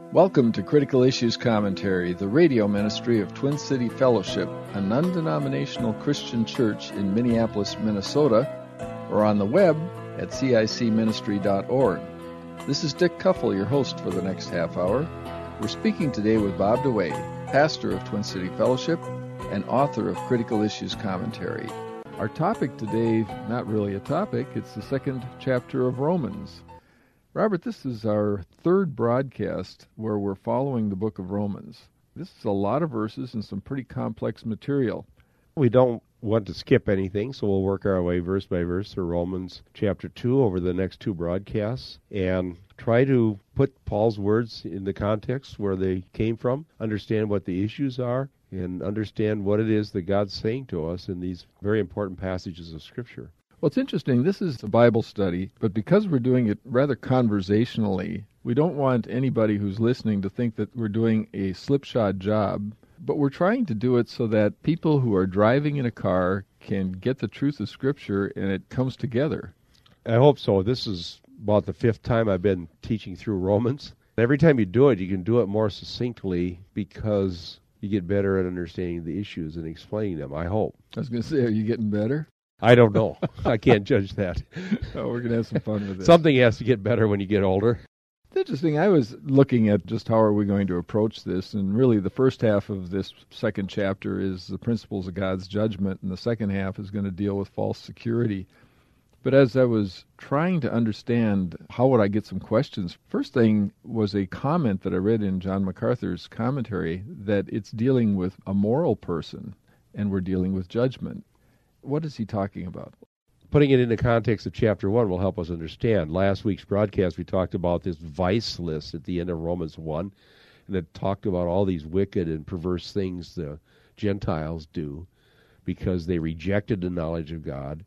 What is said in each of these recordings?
Welcome to Critical Issues Commentary, the radio ministry of Twin City Fellowship, a non-denominational Christian church in Minneapolis, Minnesota, or on the web at cicministry.org. This is Dick Kuffel, your host for the next half hour. We're speaking today with Bob DeWaay, pastor of Twin City Fellowship and author of Critical Issues Commentary. Our topic today, not really a topic, it's the second chapter of Romans. Robert, this is our third broadcast where we're following the book of Romans. This is a lot of verses and some pretty complex material. We don't want to skip anything, so we'll work our way verse by verse through Romans chapter 2 over the next two broadcasts and try to put Paul's words in the context where they came from, understand what the issues are, and understand what it is that God's saying to us in these very important passages of Scripture. Well, it's interesting. This is a Bible study, but because we're doing it rather conversationally, we don't want anybody who's listening to think that we're doing a slipshod job, but we're trying to do it so that people who are driving in a car can get the truth of Scripture and it comes together. I hope so. This is about the fifth time I've been teaching through Romans. Every time you do it, you can do it more succinctly because you get better at understanding the issues and explaining them, I hope. I was going to say, are you getting better? I don't know. I can't judge that. Oh, we're going to have some fun with this. Something has to get better when you get older. It's interesting. I was looking at just how are we going to approach this, and really the first half of this second chapter is the principles of God's judgment, and the second half is going to deal with false security. But as I was trying to understand how would I get some questions, first thing was a comment that I read in John MacArthur's commentary that it's dealing with a moral person, and we're dealing with judgment. What is he talking about? Putting it in the context of chapter 1 will help us understand. Last week's broadcast, we talked about this vice list at the end of Romans 1, and it talked about all these wicked and perverse things the Gentiles do because they rejected the knowledge of God,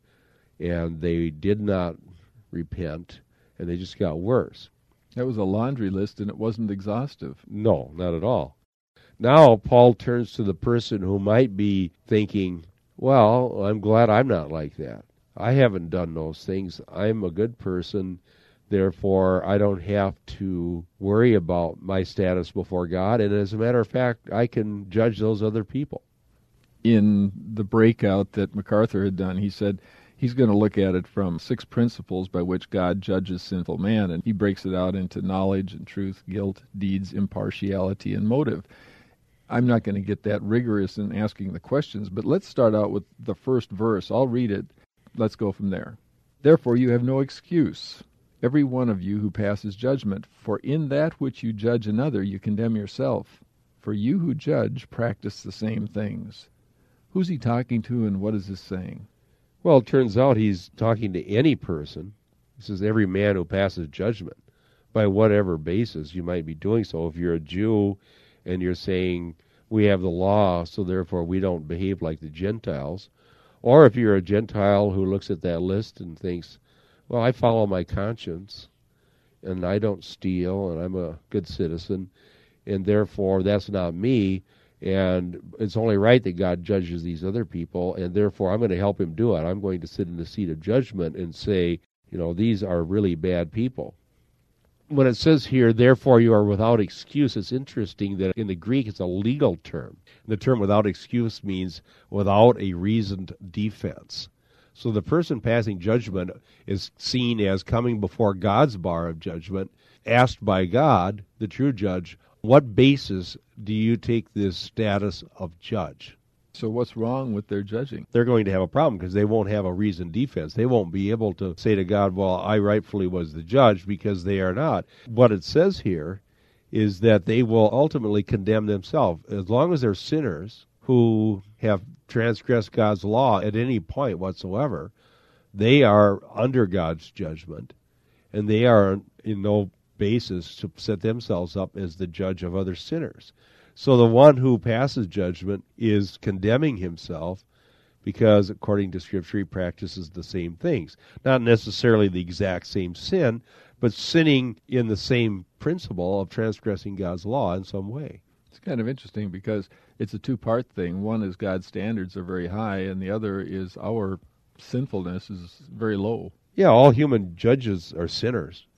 and they did not repent, and they just got worse. That was a laundry list, and it wasn't exhaustive. No, not at all. Now, Paul turns to the person who might be thinking, well, I'm glad I'm not like that. I haven't done those things. I'm a good person. Therefore, I don't have to worry about my status before God. And as a matter of fact, I can judge those other people. In the breakout that MacArthur had done, he said he's going to look at it from 6 principles by which God judges sinful man. And he breaks it out into knowledge and truth, guilt, deeds, impartiality, and motive. I'm not going to get that rigorous in asking the questions, but let's start out with the first verse. I'll read it. Let's go from there. Therefore you have no excuse, every one of you who passes judgment, for in that which you judge another you condemn yourself. For you who judge practice the same things. Who's he talking to, and what is this saying? Well, it turns out he's talking to any person. He says every man who passes judgment, by whatever basis you might be doing so. If you're a Jew and you're saying, we have the law, so therefore we don't behave like the Gentiles. Or if you're a Gentile who looks at that list and thinks, well, I follow my conscience, and I don't steal, and I'm a good citizen, and therefore that's not me, and it's only right that God judges these other people, and therefore I'm going to help him do it. I'm going to sit in the seat of judgment and say, these are really bad people. When it says here, therefore you are without excuse, it's interesting that in the Greek it's a legal term. The term without excuse means without a reasoned defense. So the person passing judgment is seen as coming before God's bar of judgment, asked by God, the true judge, what basis do you take this status of judge? So what's wrong with their judging? They're going to have a problem because they won't have a reasoned defense. They won't be able to say to God, well, I rightfully was the judge, because they are not. What it says here is that they will ultimately condemn themselves. As long as they're sinners who have transgressed God's law at any point whatsoever, they are under God's judgment, and they are in no basis to set themselves up as the judge of other sinners. So the one who passes judgment is condemning himself because, according to Scripture, he practices the same things. Not necessarily the exact same sin, but sinning in the same principle of transgressing God's law in some way. It's kind of interesting because it's a two-part thing. One is God's standards are very high, and the other is our sinfulness is very low. Yeah, all human judges are sinners.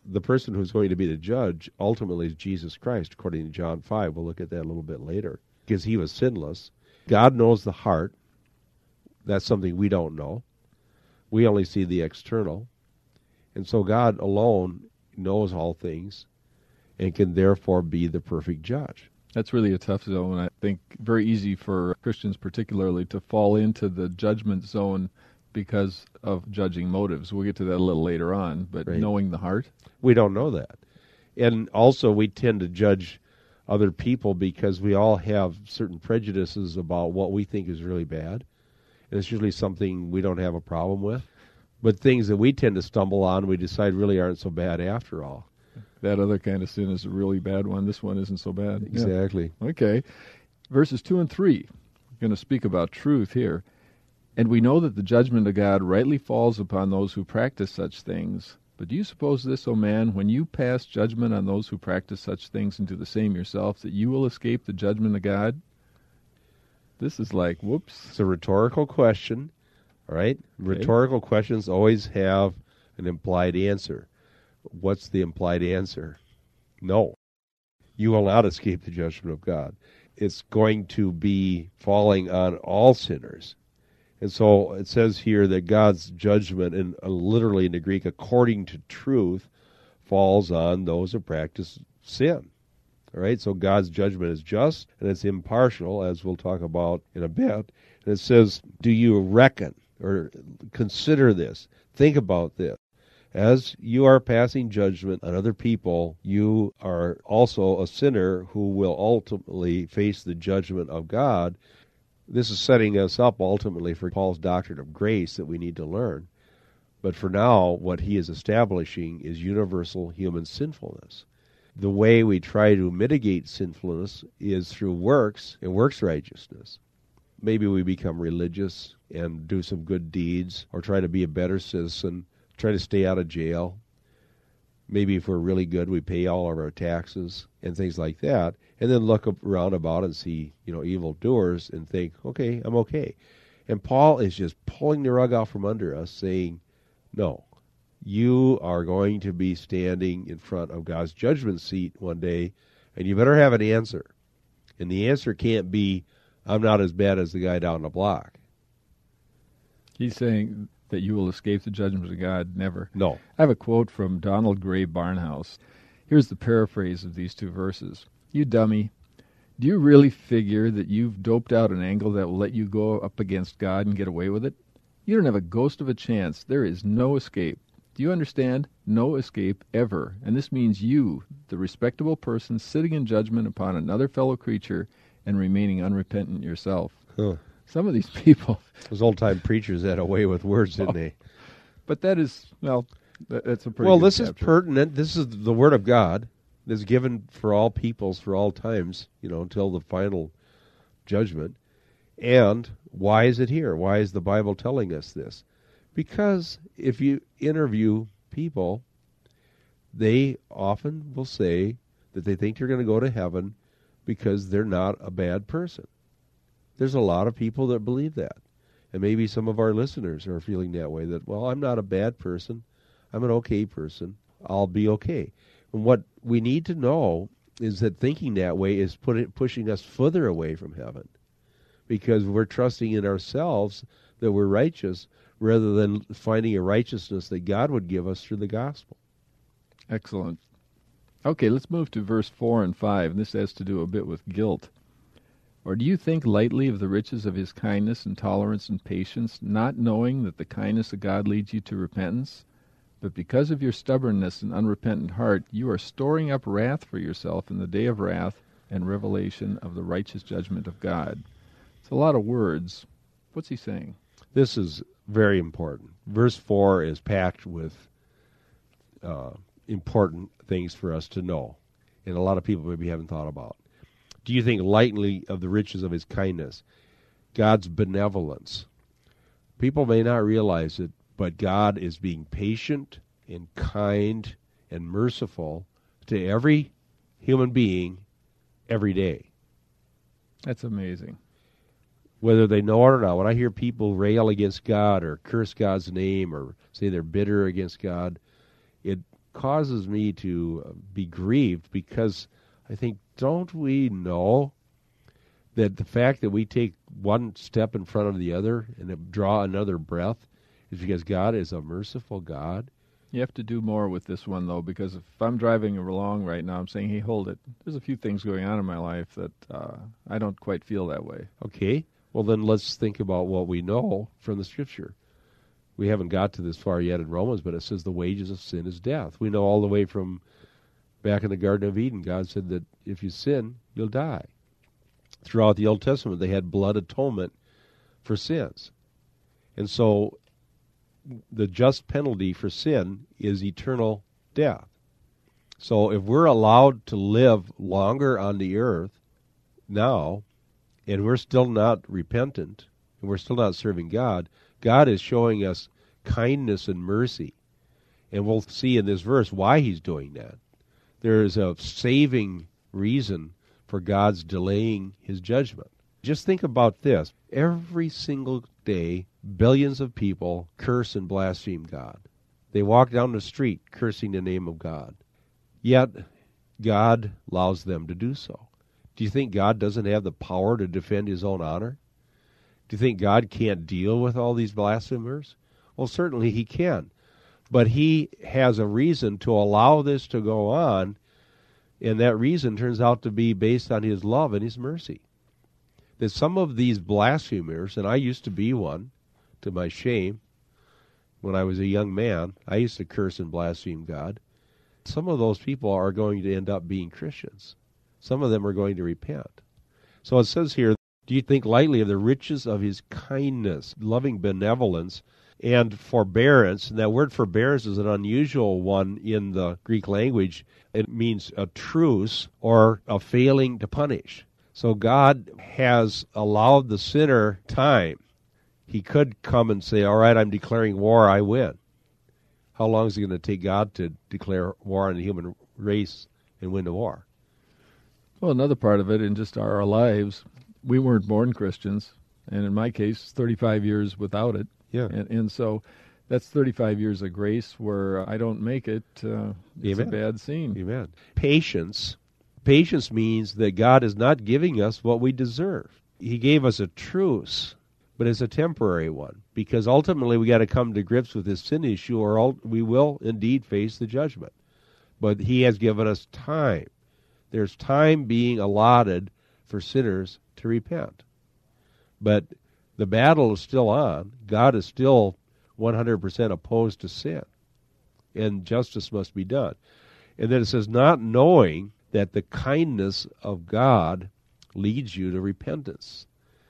the person who's going to be the judge ultimately is Jesus Christ, according to John 5. We'll look at that a little bit later. Because he was sinless. God knows the heart. That's something we don't know. We only see the external. And so God alone knows all things and can therefore be the perfect judge. That's really a tough zone. I think very easy for Christians particularly to fall into the judgment zone because of judging motives. We'll get to that a little later on, but Right. Knowing the heart? We don't know that. And also we tend to judge other people because we all have certain prejudices about what we think is really bad. And it's usually something we don't have a problem with. But things that we tend to stumble on, we decide really aren't so bad after all. That other kind of sin is a really bad one. This one isn't so bad. Exactly. Yeah. Okay. Verses 2 and 3. We're going to speak about truth here. And we know that the judgment of God rightly falls upon those who practice such things. But do you suppose this, O man, when you pass judgment on those who practice such things and do the same yourself, that you will escape the judgment of God? This is like, whoops. It's a rhetorical question, all right? Okay. Rhetorical questions always have an implied answer. What's the implied answer? No. You will not escape the judgment of God. It's going to be falling on all sinners. And so it says here that God's judgment, and literally in the Greek, according to truth, falls on those who practice sin. All right, so God's judgment is just and it's impartial, as we'll talk about in a bit. And it says, do you reckon or consider this? Think about this. As you are passing judgment on other people, you are also a sinner who will ultimately face the judgment of God. This is setting us up ultimately for Paul's doctrine of grace that we need to learn. But for now, what he is establishing is universal human sinfulness. The way we try to mitigate sinfulness is through works and works righteousness. Maybe we become religious and do some good deeds, or try to be a better citizen, try to stay out of jail. Maybe if we're really good, we pay all of our taxes and things like that, and then look around about and see, evildoers and think, okay, I'm okay. And Paul is just pulling the rug out from under us, saying, no, you are going to be standing in front of God's judgment seat one day, and you better have an answer. And the answer can't be, I'm not as bad as the guy down the block. He's saying that you will escape the judgment of God. Never. No. I have a quote from Donald Gray Barnhouse. Here's the paraphrase of these two verses. You dummy, do you really figure that you've doped out an angle that will let you go up against God and get away with it? You don't have a ghost of a chance. There is no escape. Do you understand? No escape ever. And this means you, the respectable person, sitting in judgment upon another fellow creature and remaining unrepentant yourself. Huh. Some of these people... Those old-time preachers had a way with words, didn't they? But that is, that's a pretty Well, good this is chapter. pertinent. This is the Word of God that's given for all peoples, for all times, until the final judgment. And why is it here? Why is the Bible telling us this? Because if you interview people, they often will say that they think they're going to go to heaven because they're not a bad person. There's a lot of people that believe that. And maybe some of our listeners are feeling that way, that, well, I'm not a bad person. I'm an okay person. I'll be okay. And what we need to know is that thinking that way is pushing us further away from heaven, because we're trusting in ourselves that we're righteous rather than finding a righteousness that God would give us through the gospel. Excellent. Okay, let's move to verse 4 and 5, and this has to do a bit with guilt. Or do you think lightly of the riches of his kindness and tolerance and patience, not knowing that the kindness of God leads you to repentance? But because of your stubbornness and unrepentant heart, you are storing up wrath for yourself in the day of wrath and revelation of the righteous judgment of God. It's a lot of words. What's he saying? This is very important. Verse 4 is packed with important things for us to know, and a lot of people maybe haven't thought about. Do you think lightly of the riches of his kindness, God's benevolence? People may not realize it, but God is being patient and kind and merciful to every human being every day. That's amazing. Whether they know it or not. When I hear people rail against God or curse God's name or say they're bitter against God, causes me to be grieved because I think, don't we know that the fact that we take one step in front of the other and draw another breath is because God is a merciful God? You have to do more with this one, though, because if I'm driving along right now, I'm saying, hey, hold it. There's a few things going on in my life that I don't quite feel that way. Okay, well then let's think about what we know from the Scripture. We haven't got to this far yet in Romans, but it says the wages of sin is death. We know all the way from back in the Garden of Eden, God said that if you sin, you'll die. Throughout the Old Testament, they had blood atonement for sins. And so the just penalty for sin is eternal death. So if we're allowed to live longer on the earth now, and we're still not repentant, and we're still not serving God, God is showing us kindness and mercy. And we'll see in this verse why he's doing that. There is a saving reason for God's delaying his judgment. Just think about this. Every single day, billions of people curse and blaspheme God. They walk down the street cursing the name of God. Yet, God allows them to do so. Do you think God doesn't have the power to defend his own honor? Do you think God can't deal with all these blasphemers? Well, certainly he can. But he has a reason to allow this to go on, and that reason turns out to be based on his love and his mercy. That some of these blasphemers, and I used to be one, to my shame, when I was a young man, I used to curse and blaspheme God. Some of those people are going to end up being Christians. Some of them are going to repent. So it says here, do you think lightly of the riches of his kindness, loving benevolence, and forbearance? And that word forbearance is an unusual one in the Greek language. It means a truce or a failing to punish. So God has allowed the sinner time. He could come and say, all right, I'm declaring war, I win. How long is it going to take God to declare war on the human race and win the war? Well, another part of it in just our lives, we weren't born Christians, and in my case, 35 years without it. Yeah. And so that's 35 years of grace where I don't make it. It's a bad scene. Amen. Patience. Patience means that God is not giving us what we deserve. He gave us a truce, but it's a temporary one, because ultimately we got to come to grips with this sin issue, or we will indeed face the judgment. But he has given us time. There's time being allotted for sinners to repent. But the battle is still on. God is still 100% opposed to sin, and justice must be done. And then it says, not knowing that the kindness of God leads you to repentance.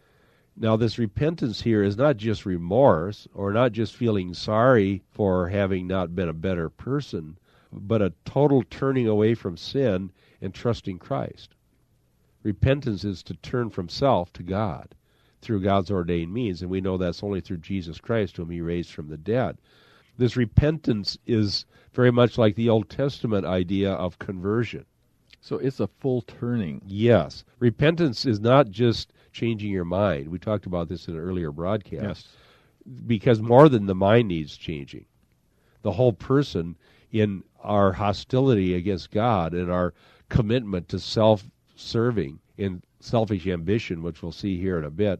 Now, this repentance here is not just remorse or not just feeling sorry for having not been a better person, but a total turning away from sin and trusting Christ. Repentance is to turn from self to God through God's ordained means, and we know that's only through Jesus Christ, whom he raised from the dead. This repentance is very much like the Old Testament idea of conversion. So it's a full turning. Yes. Repentance is not just changing your mind. We talked about this in an earlier broadcast. Yes. Because more than the mind needs changing. The whole person, in our hostility against God and our commitment to self-serving and selfish ambition, which we'll see here in a bit,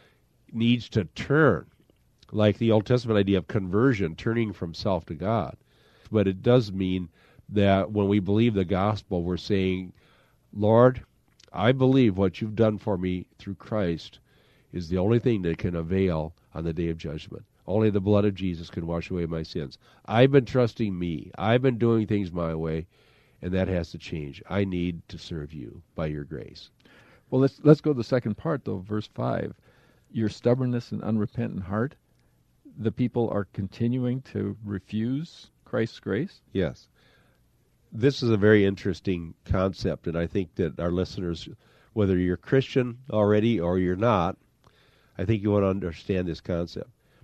needs to turn, like the Old Testament idea of conversion, turning from self to God. But it does mean that when we believe the gospel, we're saying, Lord, I believe what you've done for me through Christ is the only thing that can avail on the day of judgment. Only the blood of Jesus can wash away my sins. I've been trusting me. I've been doing things my way, and that has to change. I need to serve you by your grace. Well, let's go to the second part, though, verse 5. Your stubbornness and unrepentant heart, the people are continuing to refuse Christ's grace? Yes. This is a very interesting concept, and I think that our listeners, whether you're Christian already or you're not, I think you want to understand this concept.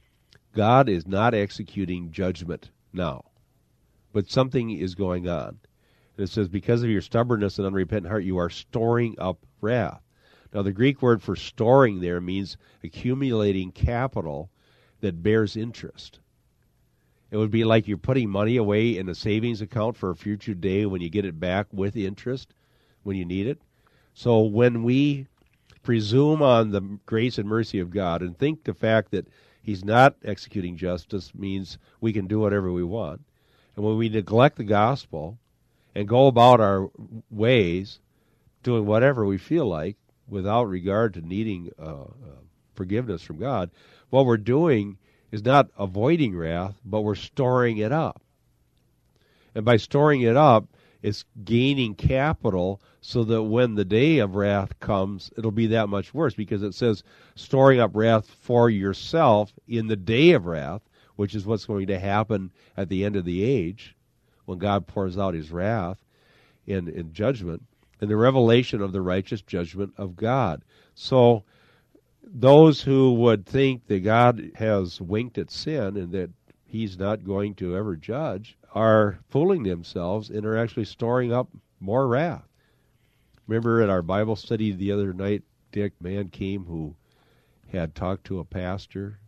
God is not executing judgment now, but something is going on. And it says, because of your stubbornness and unrepentant heart, you are storing up wrath. Now, the Greek word for storing there means accumulating capital that bears interest. It would be like you're putting money away in a savings account for a future day when you get it back with interest when you need it. So when we presume on the grace and mercy of God and think the fact that He's not executing justice means we can do whatever we want, and when we neglect the gospel and go about our ways doing whatever we feel like without regard to needing forgiveness from God, what we're doing is not avoiding wrath, but we're storing it up. And by storing it up, it's gaining capital so that when the day of wrath comes, it'll be that much worse, because it says storing up wrath for yourself in the day of wrath, which is what's going to happen at the end of the age when God pours out His wrath in judgment, and the revelation of the righteous judgment of God. So those who would think that God has winked at sin and that He's not going to ever judge are fooling themselves and are actually storing up more wrath. Remember at our Bible study the other night, Dick, a man came who had talked to a pastor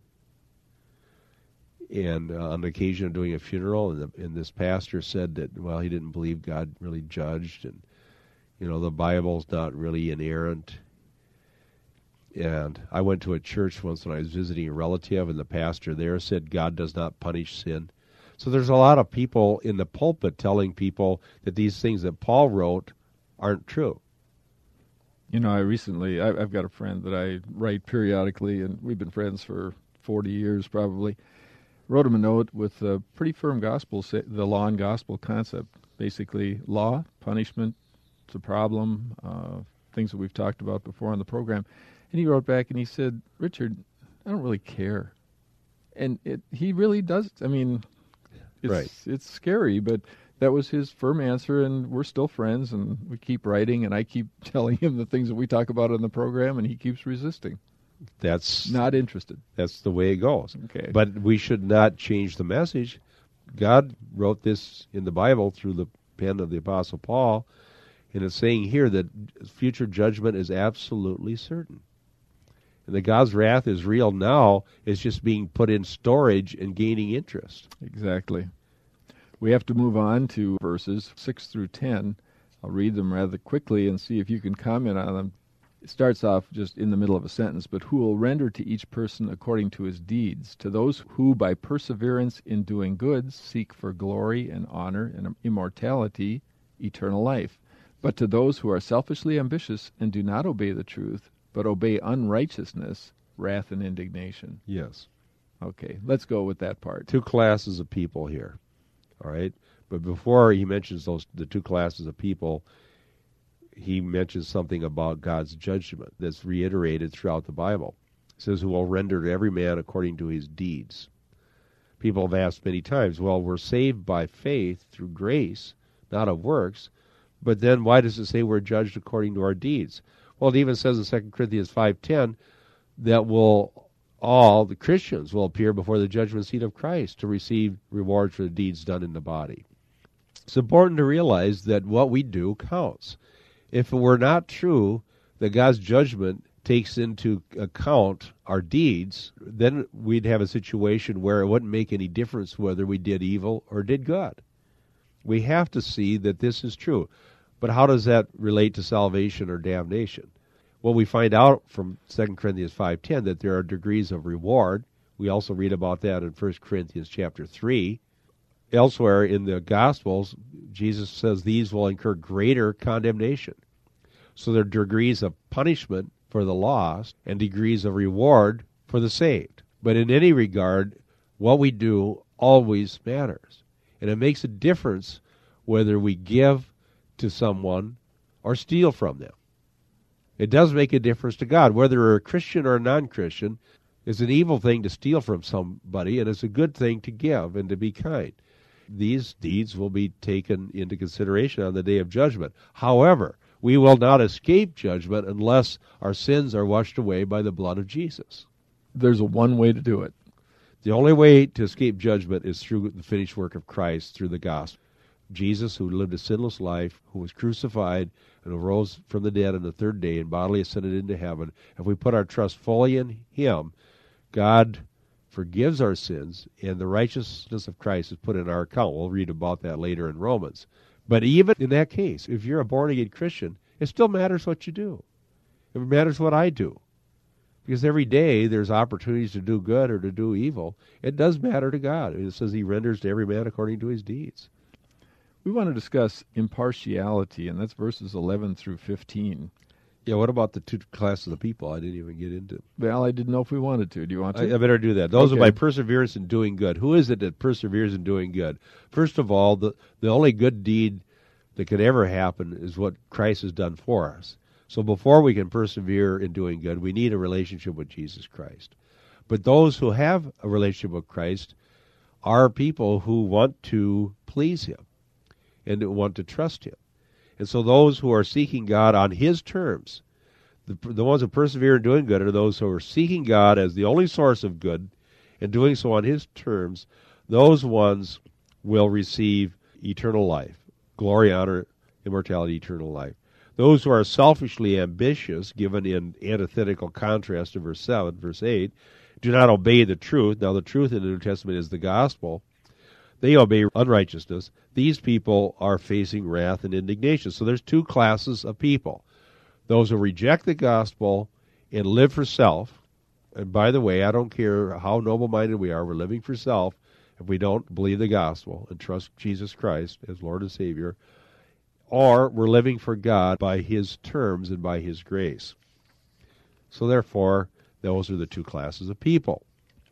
and on the occasion of doing a funeral, and this pastor said that, well, he didn't believe God really judged, and, the Bible's not really inerrant. And I went to a church once when I was visiting a relative, and the pastor there said God does not punish sin. So there's a lot of people in the pulpit telling people that these things that Paul wrote aren't true. I've got a friend that I write periodically, and we've been friends for 40 years probably. Wrote him a note with a pretty firm gospel, the law and gospel concept. Basically, law, punishment, it's a problem, things that we've talked about before on the program. And he wrote back and he said, "Richard, I don't really care." And he really does. I mean, it's scary, but that was his firm answer, and we're still friends, and we keep writing, and I keep telling him the things that we talk about on the program, and he keeps resisting. That's not interested. That's the way it goes. Okay. But we should not change the message. God wrote this in the Bible through the pen of the Apostle Paul, and it's saying here that future judgment is absolutely certain. And that God's wrath is real now. It's just being put in storage and gaining interest. Exactly. We have to move on to verses 6 through 10. I'll read them rather quickly and see if you can comment on them. It starts off just in the middle of a sentence, "But who will render to each person according to his deeds, to those who by perseverance in doing good seek for glory and honor and immortality, eternal life. But to those who are selfishly ambitious and do not obey the truth, but obey unrighteousness, wrath and indignation." Yes. Okay, let's go with that part. Two classes of people here, all right? But before he mentions the two classes of people, he mentions something about God's judgment that's reiterated throughout the Bible. It says, "Who will render to every man according to his deeds." People have asked many times, well, we're saved by faith through grace, not of works, but then why does it say we're judged according to our deeds? Well, it even says in 2 Corinthians 5:10 that all the Christians will appear before the judgment seat of Christ to receive rewards for the deeds done in the body. It's important to realize that what we do counts. If it were not true that God's judgment takes into account our deeds, then we'd have a situation where it wouldn't make any difference whether we did evil or did good. We have to see that this is true. But how does that relate to salvation or damnation? Well, we find out from 2 Corinthians 5:10 that there are degrees of reward. We also read about that in 1 Corinthians chapter 3. Elsewhere in the Gospels, Jesus says these will incur greater condemnation. So there are degrees of punishment for the lost and degrees of reward for the saved. But in any regard, what we do always matters. And it makes a difference whether we give to someone or steal from them. It does make a difference to God. Whether you're a Christian or a non-Christian, it's an evil thing to steal from somebody, and it's a good thing to give and to be kind. These deeds will be taken into consideration on the day of judgment. However, we will not escape judgment unless our sins are washed away by the blood of Jesus. There's one way to do it. The only way to escape judgment is through the finished work of Christ, through the gospel. Jesus, who lived a sinless life, who was crucified and arose from the dead on the third day and bodily ascended into heaven. If we put our trust fully in Him, God forgives our sins, and the righteousness of Christ is put in our account. We'll read about that later in Romans. But even in that case, if you're a born-again Christian, it still matters what you do. It matters what I do. Because every day there's opportunities to do good or to do evil. It does matter to God. It says he renders to every man according to his deeds. We want to discuss impartiality, and that's verses 11 through 15. Yeah, what about the two classes of people I didn't even get into? Well, I didn't know if we wanted to. Do you want to? I better do that. Those Okay. are by perseverance in doing good. Who is it that perseveres in doing good? First of all, the only good deed that could ever happen is what Christ has done for us. So before we can persevere in doing good, we need a relationship with Jesus Christ. But those who have a relationship with Christ are people who want to please him and who want to trust him. And so those who are seeking God on his terms, the ones who persevere in doing good are those who are seeking God as the only source of good and doing so on his terms. Those ones will receive eternal life, glory, honor, immortality, eternal life. Those who are selfishly ambitious, given in antithetical contrast to verse 7, verse 8, do not obey the truth. Now the truth in the New Testament is the gospel. They obey unrighteousness. These people are facing wrath and indignation. So there's two classes of people. Those who reject the gospel and live for self. And by the way, I don't care how noble-minded we are, we're living for self if we don't believe the gospel and trust Jesus Christ as Lord and Savior. Or we're living for God by his terms and by his grace. So therefore, those are the two classes of people.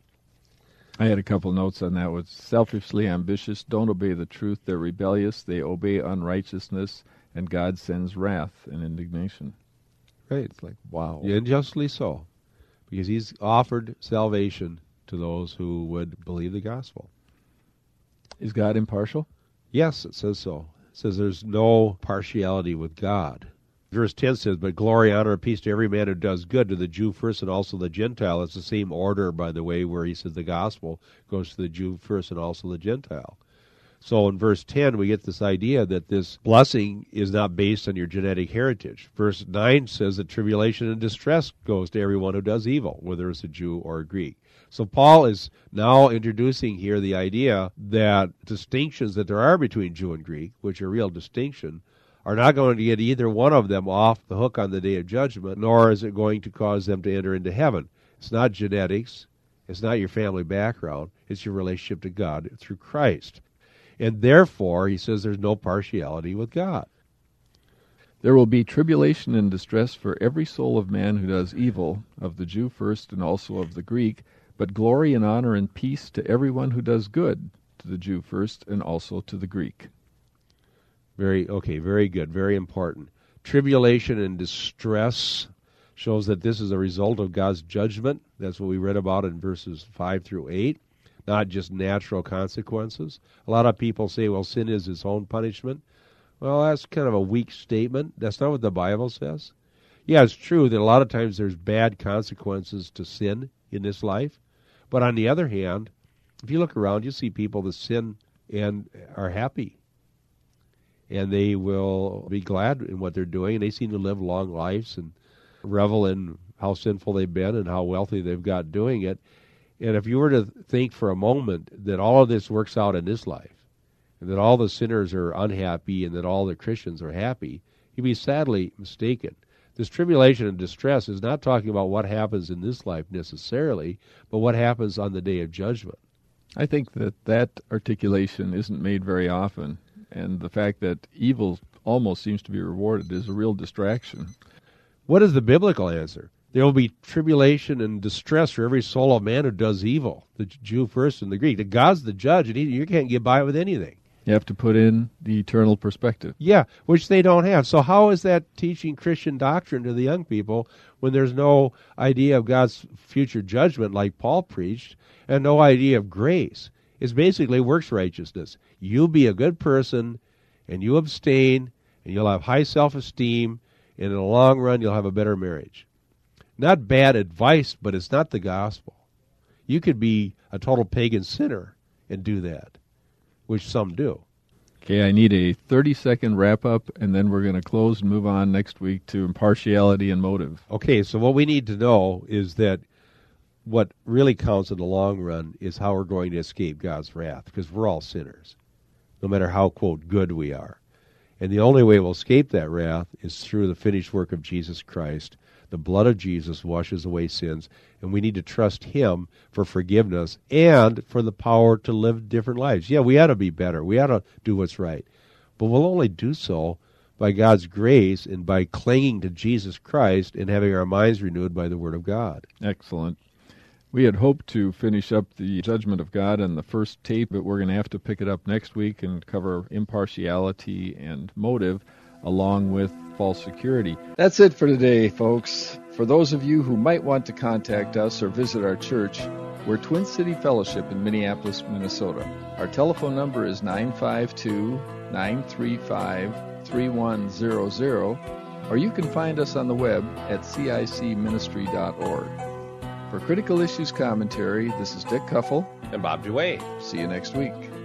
I had a couple notes on that. Was selfishly ambitious, don't obey the truth. They're rebellious. They obey unrighteousness, and God sends wrath and indignation. Right. It's like, wow. Yeah, and justly so, because he's offered salvation to those who would believe the gospel. Is God impartial? Yes, it says so. It says there's no partiality with God. Verse 10 says, but glory, honor, and peace to every man who does good, to the Jew first and also the Gentile. It's the same order, by the way, where he says the gospel goes to the Jew first and also the Gentile. So in verse 10, we get this idea that this blessing is not based on your genetic heritage. Verse 9 says that tribulation and distress goes to everyone who does evil, whether it's a Jew or a Greek. So Paul is now introducing here the idea that distinctions that there are between Jew and Greek, which are real distinction, are not going to get either one of them off the hook on the day of judgment, nor is it going to cause them to enter into heaven. It's not genetics. It's not your family background. It's your relationship to God through Christ. And therefore, he says there's no partiality with God. There will be tribulation and distress for every soul of man who does evil, of the Jew first and also of the Greek, but glory and honor and peace to everyone who does good, to the Jew first and also to the Greek. Very good, very important. Tribulation and distress shows that this is a result of God's judgment. That's what we read about in verses 5 through 8, not just natural consequences. A lot of people say, well, sin is its own punishment. Well, that's kind of a weak statement. That's not what the Bible says. Yeah, it's true that a lot of times there's bad consequences to sin in this life. But on the other hand, if you look around, you see people that sin and are happy. And they will be glad in what they're doing, and they seem to live long lives and revel in how sinful they've been and how wealthy they've got doing it. And if you were to think for a moment that all of this works out in this life, and that all the sinners are unhappy and that all the Christians are happy, you'd be sadly mistaken. This tribulation and distress is not talking about what happens in this life necessarily, but what happens on the day of judgment. I think that articulation isn't made very often, and the fact that evil almost seems to be rewarded is a real distraction. What is the biblical answer? There will be tribulation and distress for every soul of man who does evil, the Jew first and the Greek. That God's the judge, and you can't get by with anything. You have to put in the eternal perspective. Yeah, which they don't have. So how is that teaching Christian doctrine to the young people when there's no idea of God's future judgment like Paul preached and no idea of grace? It's basically works righteousness. You be a good person and you abstain and you'll have high self-esteem and in the long run you'll have a better marriage. Not bad advice, but it's not the gospel. You could be a total pagan sinner and do that, which some do. Okay, I need a 30-second wrap-up, and then we're going to close and move on next week to impartiality and motive. Okay, so what we need to know is that what really counts in the long run is how we're going to escape God's wrath, because we're all sinners, no matter how, quote, good we are. And the only way we'll escape that wrath is through the finished work of Jesus Christ. The blood of Jesus washes away sins, and we need to trust Him for forgiveness and for the power to live different lives. Yeah, we ought to be better. We ought to do what's right. But we'll only do so by God's grace and by clinging to Jesus Christ and having our minds renewed by the Word of God. Excellent. We had hoped to finish up the judgment of God in the first tape, but we're going to have to pick it up next week and cover impartiality and motive along with false security. That's it for today, folks. For those of you who might want to contact us or visit our church, we're Twin City Fellowship in Minneapolis, Minnesota. Our telephone number is 952-935-3100, or you can find us on the web at cicministry.org. For Critical Issues Commentary, this is Dick Kuffel And Bob Duane. See you next week.